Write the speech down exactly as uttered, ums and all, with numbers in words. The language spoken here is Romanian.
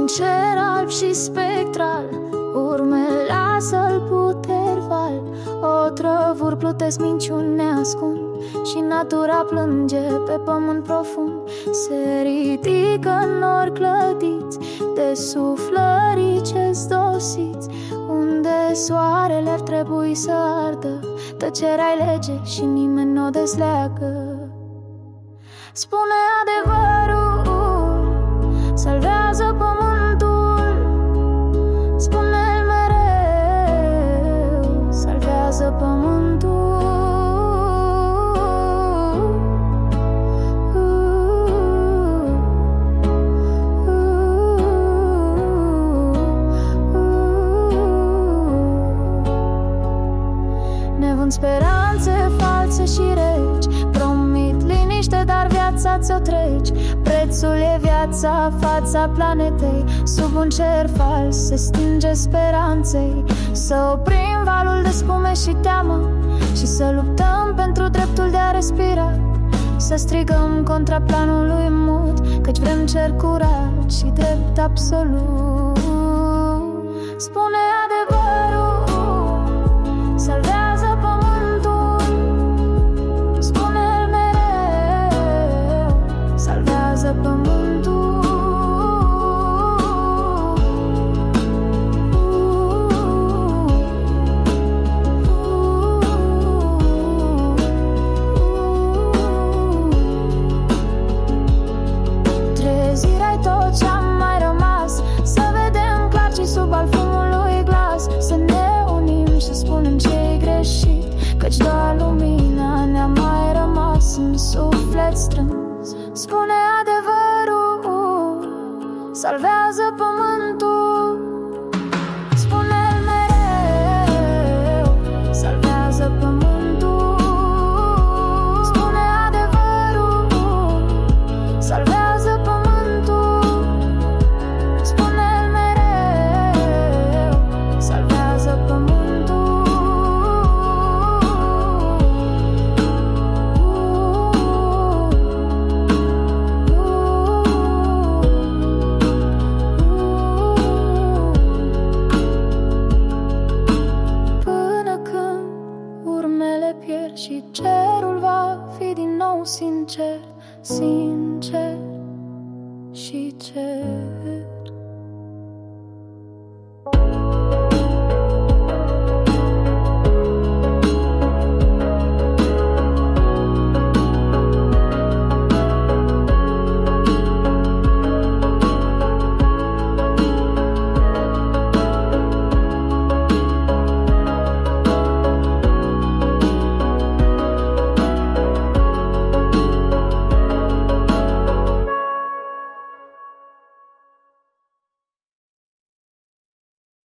un cer alb și spectral, urme lasă-l puterval. Otrăvuri plutesc, minciuni ne ascund și natura plânge pe pământ profund. Se ridică nori clădiți de suflării ce-s dosiți, unde soarele ar trebui să ardă. Tăcerea-i lege și nimeni n-o desleagă. Spune adevărul, salvează pământul. Spune-l mereu, salvează pământul. Nevând speranțe false și reci, promit liniște, dar viața ți-o treci. Prețul e viața, fața planetei. Sub un cer fals se stinge speranței. Să oprim valul de spume și teamă și să luptăm pentru dreptul de a respira. Să strigăm contra planului mut, căci vrem cer curat și drept absolut. Spune adevărul, salvează pământul. Spune-l mereu, salvează pământul. Trezirea-i tot ce-a mai rămas, să vedem clar ce sub al fumului glas. Să ne unim și spunem ce-i greșit, căci doar lumina ne-a mai rămas în suflet strâns. Spune adevărul, salvează pământul. Spune-l mereu, salvează pământul. Spune adevărul, salvează pământul. Spune-l mereu, salvează pământul. Până când urmele pierd și cerul va fi din nou sincer, sincer și cer.